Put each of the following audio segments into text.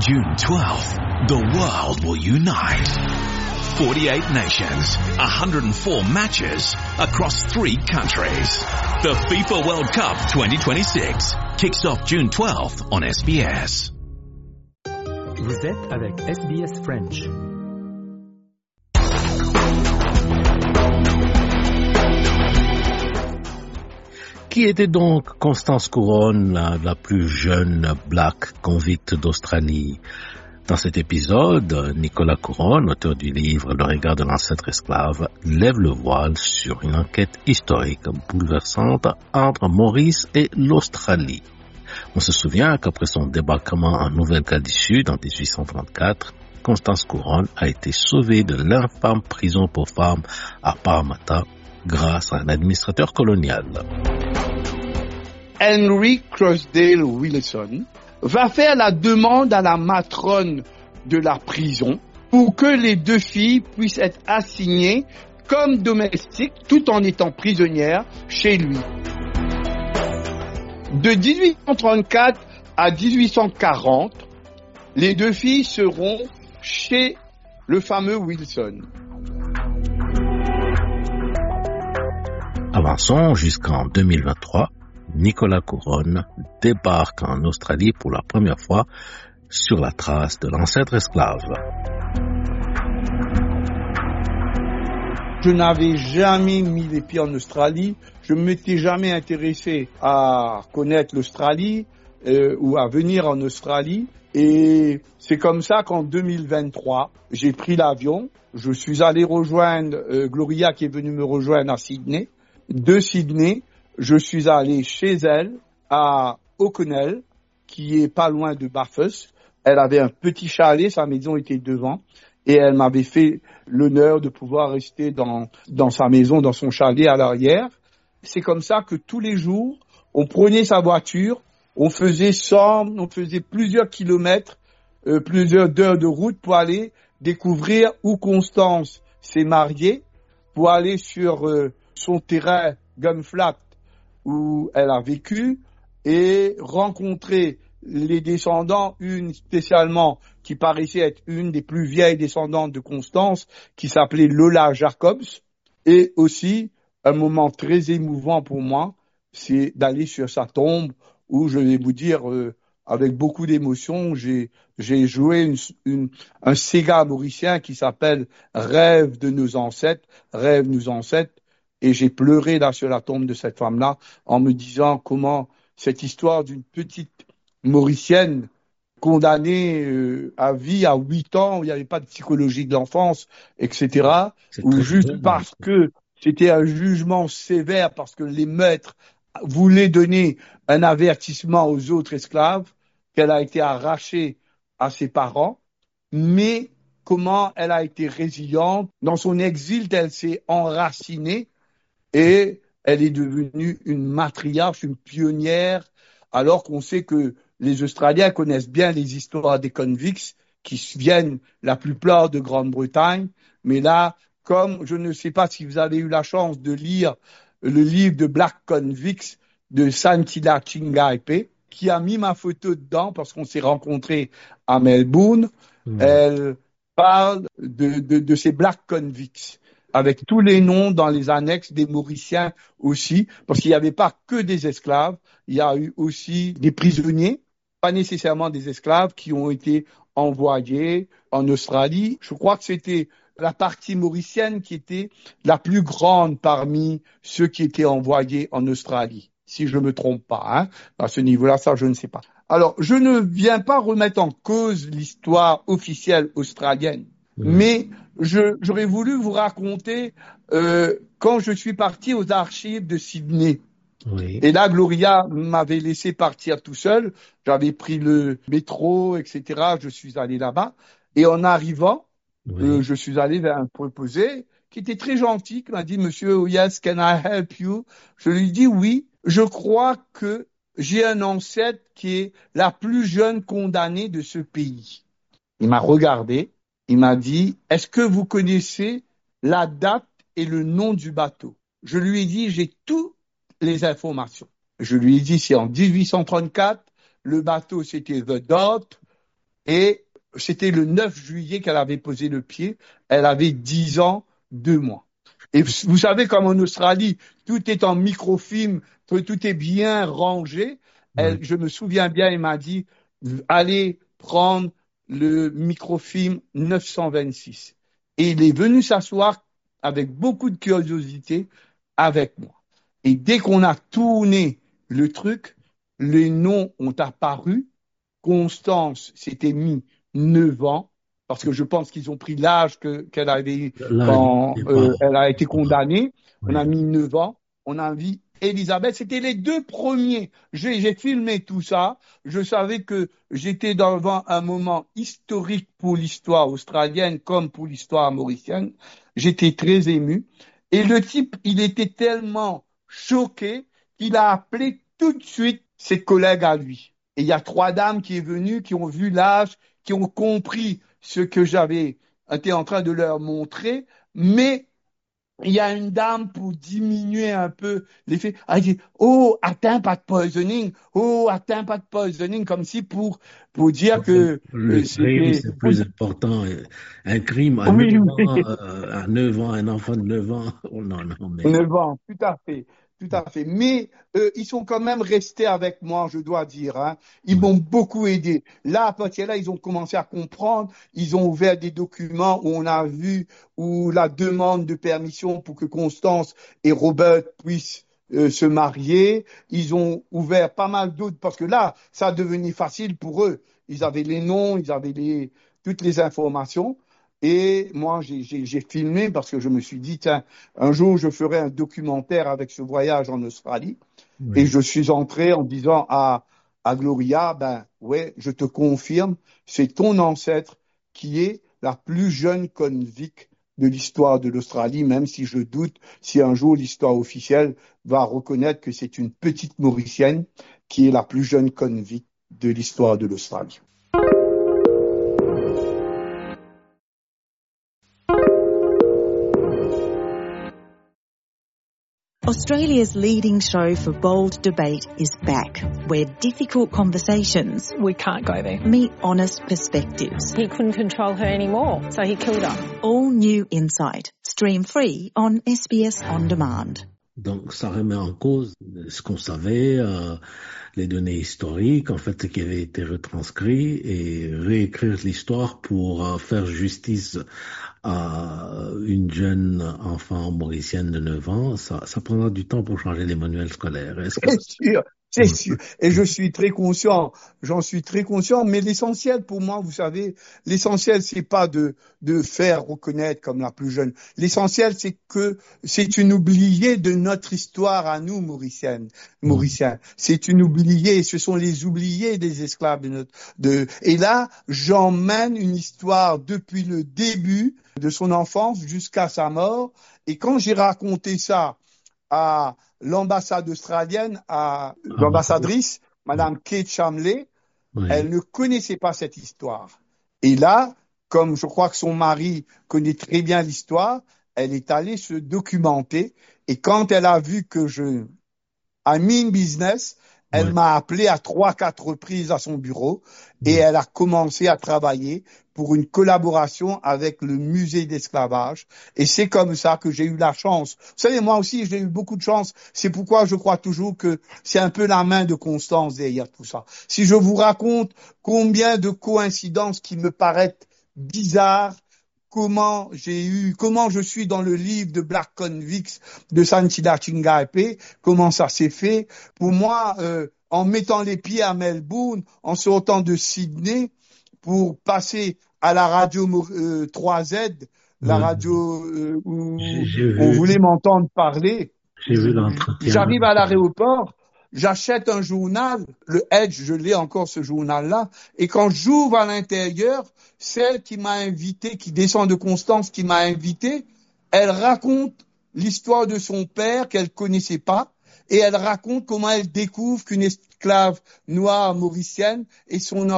June 12th, the world will unite. 48 nations, 104 matches across 3 countries. The FIFA World Cup 2026 kicks off June 12th on SBS. Vous êtes avec SBS French. Qui était donc Constance Couronne, la plus jeune Black convict d'Australie? Dans cet épisode, Nicolas Couronne, auteur du livre Le regard de l'ancêtre esclave, lève le voile sur une enquête historique bouleversante entre Maurice et l'Australie. On se souvient qu'après son débarquement en Nouvelle-Galles du Sud en 1834, Constance Couronne a été sauvée de l'infâme prison pour femmes à Parramatta grâce à un administrateur colonial. Henry Crossdale Wilson va faire la demande à la matrone de la prison pour que les 2 filles puissent être assignées comme domestiques tout en étant prisonnières chez lui. De 1834 à 1840, les 2 filles seront chez le fameux Wilson. Avançons jusqu'en 2023. Nicolas Couronne débarque en Australie pour la première fois sur la trace de l'ancêtre esclave. Je n'avais jamais mis les pieds en Australie. Je ne m'étais jamais intéressé à connaître l'Australie ou à venir en Australie. Et c'est comme ça qu'en 2023, j'ai pris l'avion. Je suis allé rejoindre Gloria qui est venue me rejoindre à Sydney. De Sydney, je suis allé chez elle à O'Connell, qui est pas loin de Bathurst. Elle avait un petit chalet, sa maison était devant, et elle m'avait fait l'honneur de pouvoir rester dans sa maison, dans son chalet à l'arrière. C'est comme ça que tous les jours, on prenait sa voiture, on faisait plusieurs kilomètres, plusieurs heures de route pour aller découvrir où Constance s'est mariée, pour aller sur son terrain Gunflat où elle a vécu et rencontrer les descendants, une spécialement qui paraissait être une des plus vieilles descendantes de Constance, qui s'appelait Lola Jacobs. Et aussi, un moment très émouvant pour moi, c'est d'aller sur sa tombe où, je vais vous dire, avec beaucoup d'émotion, j'ai joué un Sega mauricien qui s'appelle Rêve de nos ancêtres, Rêve nos ancêtres. Et j'ai pleuré là sur la tombe de cette femme-là en me disant comment cette histoire d'une petite Mauricienne condamnée à vie à 8 ans, où il n'y avait pas de psychologie de l'enfance, etc. Ou juste parce que c'était un jugement sévère, parce que les maîtres voulaient donner un avertissement aux autres esclaves, qu'elle a été arrachée à ses parents, mais comment elle a été résiliente. Dans son exil, elle s'est enracinée, et elle est devenue une matriarche, une pionnière, alors qu'on sait que les Australiens connaissent bien les histoires des convicts qui viennent la plupart de Grande-Bretagne. Mais là, comme je ne sais pas si vous avez eu la chance de lire le livre de Black Convicts de Santila Chingaepe, qui a mis ma photo dedans parce qu'on s'est rencontrés à Melbourne, elle parle de ces Black Convicts, avec tous les noms dans les annexes des Mauriciens aussi, parce qu'il n'y avait pas que des esclaves, il y a eu aussi des prisonniers, pas nécessairement des esclaves, qui ont été envoyés en Australie. Je crois que c'était la partie mauricienne qui était la plus grande parmi ceux qui étaient envoyés en Australie, si je ne me trompe pas, hein. À ce niveau-là, ça, je ne sais pas. Alors, je ne viens pas remettre en cause l'histoire officielle australienne, mais j'aurais voulu vous raconter quand je suis parti aux archives de Sydney. Oui. Et là, Gloria m'avait laissé partir tout seul. J'avais pris le métro, etc. Je suis allé là-bas. Et en arrivant, je suis allé vers un préposé qui était très gentil, qui m'a dit « Monsieur, oh yes, can I help you ?» Je lui dis « Oui, je crois que j'ai un ancêtre qui est la plus jeune condamnée de ce pays. » Il m'a regardé. Il m'a dit, est-ce que vous connaissez la date et le nom du bateau? Je lui ai dit, j'ai toutes les informations. Je lui ai dit, c'est en 1834, le bateau c'était The Dot, Et c'était le 9 juillet qu'elle avait posé le pied. Elle avait 10 ans, 2 mois. Et vous savez, comme en Australie, tout est en microfilm, tout est bien rangé. Ouais. Je me souviens bien, elle m'a dit, allez prendre le microfilm 926. Et il est venu s'asseoir avec beaucoup de curiosité avec moi. Et dès qu'on a tourné le truc, les noms ont apparu. Constance s'était mis 9 ans, parce que je pense qu'ils ont pris l'âge qu'elle avait eu Là, quand il n'est pas. elle a été condamnée. On Oui. a mis 9 ans. On a mis Elisabeth. C'était les deux premiers. J'ai filmé tout ça. Je savais que j'étais devant un moment historique pour l'histoire australienne comme pour l'histoire mauricienne. J'étais très ému. Et le type, il était tellement choqué qu'il a appelé tout de suite ses collègues à lui. Et il y a 3 dames qui sont venues, qui ont vu l'âge, qui ont compris ce que j'avais été en train de leur montrer, mais il y a une dame pour diminuer un peu l'effet. Elle dit, oh, atteins pas de poisoning, oh, atteins pas de poisoning, comme si pour dire que Le crime, c'était... c'est plus important. Un crime à 9 Oui, ans, oui. à 9 ans, un enfant de 9 ans. Oh, non, non, mais. 9 ans, tout à fait, tout à fait. Mais ils sont quand même restés avec moi, je dois dire. Hein. Ils Ouais. m'ont beaucoup aidé. Là, à partir de là, ils ont commencé à comprendre. Ils ont ouvert des documents où on a vu où la demande de permission pour que Constance et Robert puissent se marier. Ils ont ouvert pas mal d'autres parce que là, ça a devenu facile pour eux. Ils avaient les noms, ils avaient toutes les informations. Et moi, j'ai filmé parce que je me suis dit, tiens, un jour, je ferai un documentaire avec ce voyage en Australie. Et Oui. je suis entré en disant à Gloria, ben ouais, je te confirme, c'est ton ancêtre qui est la plus jeune convict de l'histoire de l'Australie, même si je doute si un jour l'histoire officielle va reconnaître que c'est une petite Mauricienne qui est la plus jeune convict de l'histoire de l'Australie. Australia's leading show for bold debate is back, where difficult conversations We can't go there. meet honest perspectives. He couldn't control her anymore, so he killed her. All new insight. Stream free on SBS On Demand. Donc, ça remet en cause ce qu'on savait, les données historiques, en fait, ce qui avait été retranscrit et réécrire l'histoire pour faire justice à une jeune enfant mauricienne de 9 ans. Ça prendra du temps pour changer les manuels scolaires. Est-ce que... C'est sûr, c'est sûr. Et je suis très conscient, j'en suis très conscient, mais l'essentiel pour moi, vous savez, l'essentiel, c'est pas de faire reconnaître comme la plus jeune. L'essentiel, c'est que c'est une oubliée de notre histoire à nous, Mauriciens. C'est une oubliée, ce sont les oubliés des esclaves et là, j'emmène une histoire depuis le début de son enfance jusqu'à sa mort. Et quand j'ai raconté ça à l'ambassade australienne, à l'ambassadrice, Madame Kate Shamley, Oui. elle ne connaissait pas cette histoire. Et là, comme je crois que son mari connaît très bien l'histoire, elle est allée se documenter. Et quand elle a vu que je mean business, elle Ouais. m'a appelé à 3-4 reprises à son bureau et elle a commencé à travailler pour une collaboration avec le musée d'esclavage. Et c'est comme ça que j'ai eu la chance. Vous savez, moi aussi, j'ai eu beaucoup de chance. C'est pourquoi je crois toujours que c'est un peu la main de Constance derrière tout ça. Si je vous raconte combien de coïncidences qui me paraissent bizarres, comment je suis dans le livre de Black Convicts de Sanchida Chingaepe, comment ça s'est fait. Pour moi, en mettant les pieds à Melbourne, en sortant de Sydney pour passer à la radio 3Z, la Ouais. radio où J'ai on vu, voulait m'entendre parler. j'ai vu l'entretien. J'arrive à l'aéroport, j'achète un journal, le Edge, je l'ai encore ce journal-là, et quand j'ouvre à l'intérieur, celle qui m'a invité, qui descend de Constance, qui m'a invité, elle raconte l'histoire de son père qu'elle connaissait pas, et elle raconte comment elle découvre qu'une esclave noire mauricienne est son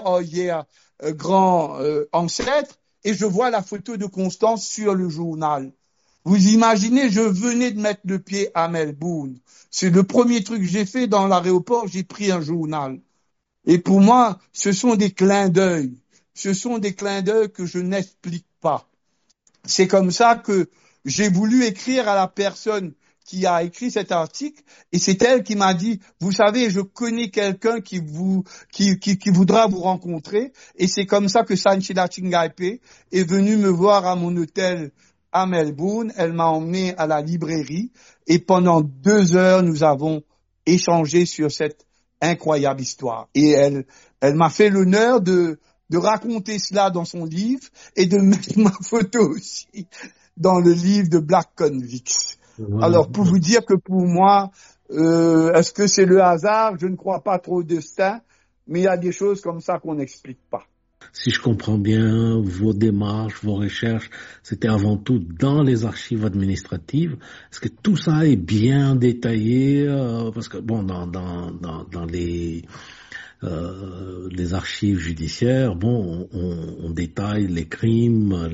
grand ancêtre, et je vois la photo de Constance sur le journal. Vous imaginez, je venais de mettre le pied à Melbourne. C'est le premier truc que j'ai fait dans l'aéroport, j'ai pris un journal. Et pour moi, ce sont des clins d'œil. Ce sont des clins d'œil que je n'explique pas. C'est comme ça que j'ai voulu écrire à la personne qui a écrit cet article, et c'est elle qui m'a dit, vous savez, je connais quelqu'un qui voudra vous rencontrer, et c'est comme ça que Sanchila Chingaipe est venue me voir à mon hôtel à Melbourne. Elle m'a emmené à la librairie, et pendant 2 heures, nous avons échangé sur cette incroyable histoire. Et elle m'a fait l'honneur de raconter cela dans son livre, et de mettre ma photo aussi dans le livre de Black Convicts. Alors, pour vous dire que pour moi, est-ce que c'est le hasard? Je ne crois pas trop au destin, mais il y a des choses comme ça qu'on n'explique pas. Si je comprends bien, vos démarches, vos recherches, c'était avant tout dans les archives administratives. Est-ce que tout ça est bien détaillé? Parce que bon, dans les archives judiciaires, bon, on détaille les crimes,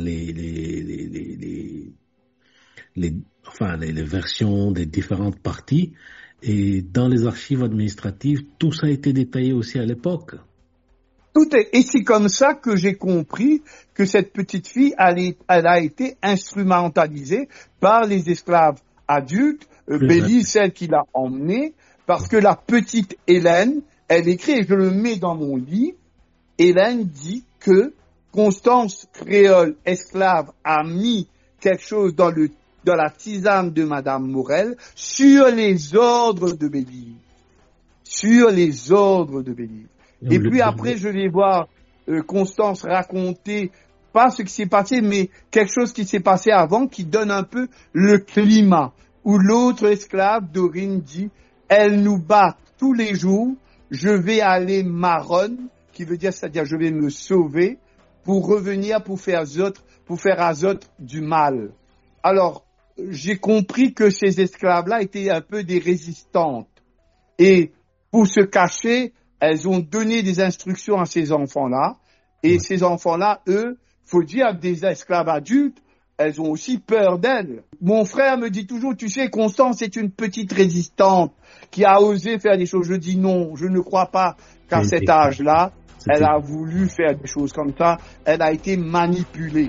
les versions des différentes parties, et dans les archives administratives, tout ça a été détaillé aussi à l'époque. Et c'est comme ça que j'ai compris que cette petite fille, elle a été instrumentalisée par les esclaves adultes, Bélie, celle qui l'a emmenée, parce que la petite Hélène, elle écrit, et je le mets dans mon livre, Hélène dit que Constance Créole, esclave, a mis quelque chose dans la tisane de Madame Morel sur les ordres de Bélie. Sur les ordres de Bélie. Et puis après, je vais voir Constance raconter, pas ce qui s'est passé, mais quelque chose qui s'est passé avant, qui donne un peu le climat, où l'autre esclave, Dorine, dit, elle nous bat tous les jours, je vais aller marronne, qui veut dire, c'est-à-dire, je vais me sauver, pour revenir, pour faire Azote du mal. Alors, j'ai compris que ces esclaves-là étaient un peu des résistantes. Et pour se cacher, elles ont donné des instructions à ces enfants-là. Et ces enfants-là, eux, faut dire, des esclaves adultes, elles ont aussi peur d'elles. Mon frère me dit toujours, tu sais, Constance est une petite résistante qui a osé faire des choses. Je dis non, je ne crois pas qu'à cet âge-là, elle a voulu faire des choses comme ça. Elle a été manipulée.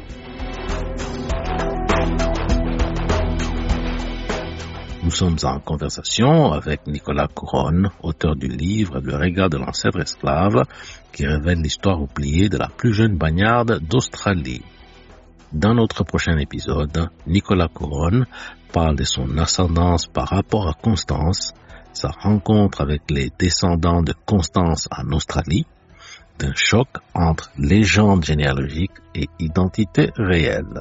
Nous sommes en conversation avec Nicolas Couronne, auteur du livre Le regard de l'ancêtre esclave, qui révèle l'histoire oubliée de la plus jeune bagnarde d'Australie. Dans notre prochain épisode, Nicolas Couronne parle de son ascendance par rapport à Constance, sa rencontre avec les descendants de Constance en Australie, d'un choc entre légende généalogique et identité réelle.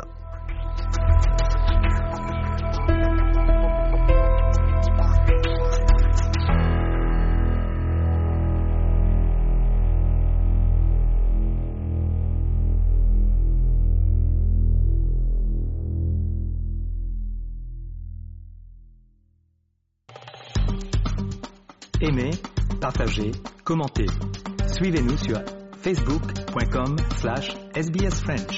Aimez, partagez, commentez. Suivez-nous sur facebook.com/sbsfrench.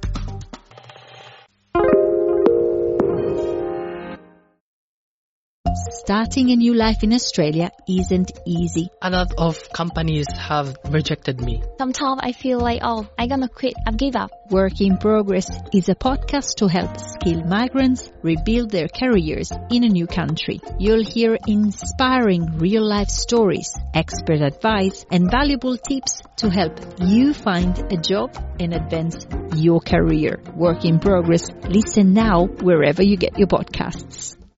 Starting a new life in Australia isn't easy. A lot of companies have rejected me. Sometimes I feel like, I'm gonna quit, I've give up. Work in Progress is a podcast to help skilled migrants rebuild their careers in a new country. You'll hear inspiring real-life stories, expert advice, and valuable tips to help you find a job and advance your career. Work in Progress. Listen now wherever you get your podcasts.